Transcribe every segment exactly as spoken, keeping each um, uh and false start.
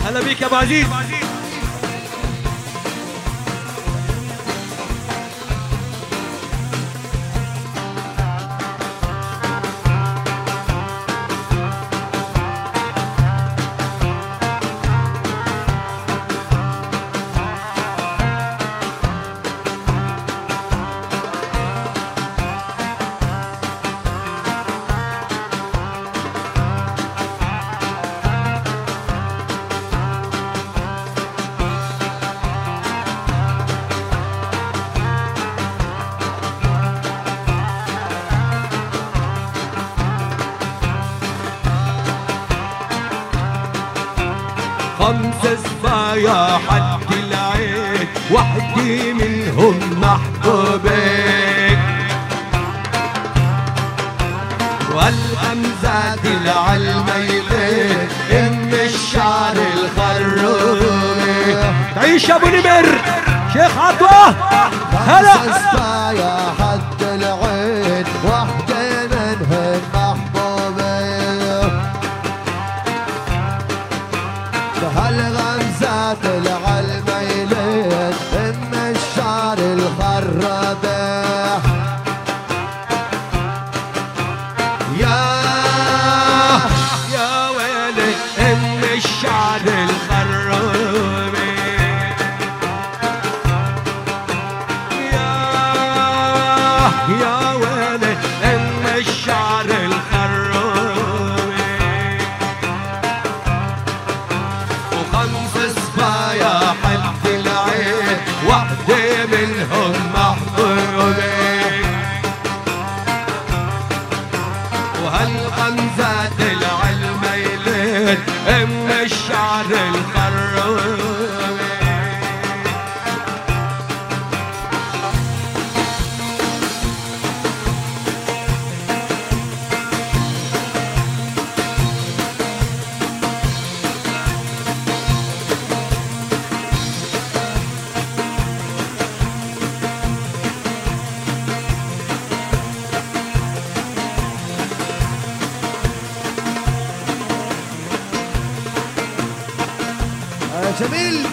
هلا بيك يا ابو عزيز. خمسة صبايا حد العين وحدي منهم محبوبك، والأمزات العلميلين ام الشعر الخرومي. تعيش يا ابو نمر شيخ عطوة. هلا خمسة صبايا حد العين وحدي منهم محبوبك، هالغمزات العلميلين ام الشعر الخرابة. يا يا ويلي ام الشعر الخرومي، يا يا ويلي ام الشعر الخرومي. وخمس صبايا حد العين وحدة منهم محبوبة، وهالغمزات العلميلين ام الشعر الخرومي. جميل.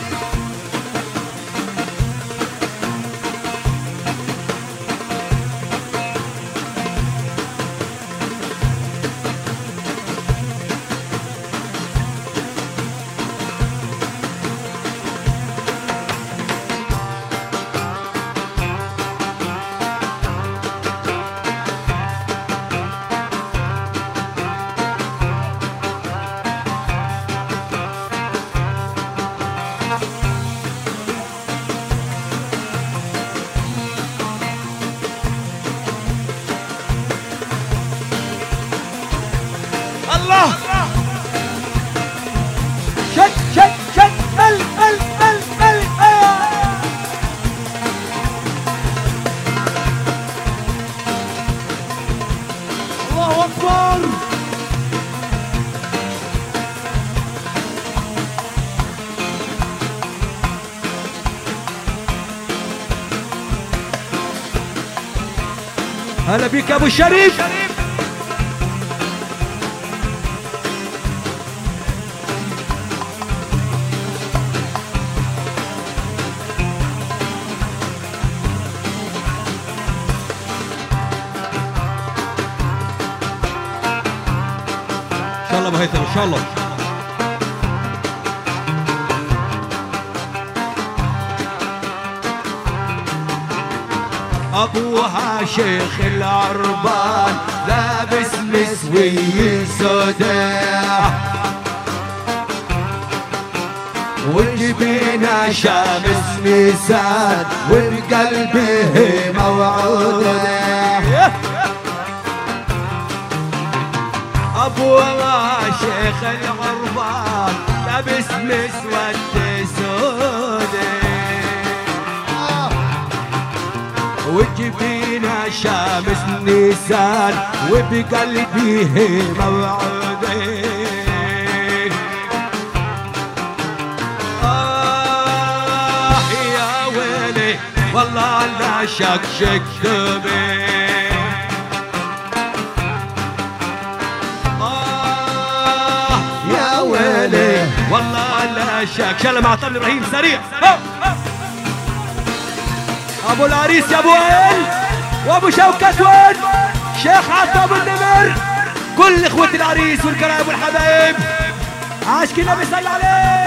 الله شد شد شد مل مل مل مل. الله أكبر. هلا بيك يا ابو الشريف. ان شاء الله ابو هيثم ان شاء الله. ابوها شيخ العربان لابس مسوي سوداء، وجبينا شامس ميسان وبقلبه موعودة. ابوها شيخ العربان لابس مسود سوداء، وجبينا شامس نيسان وبقلبيه موعودة. آه يا ويلي والله لا شكشك دمي. آه يا ويلي والله لا العشاق شاله مع طبل ابراهيم سريع. ابو العريس يا ابو وائل وابو شوكت وين شيخ عطا ابو النمر كل اخوة العريس والقرايب والحبايب عاشق النبي صلى عليه.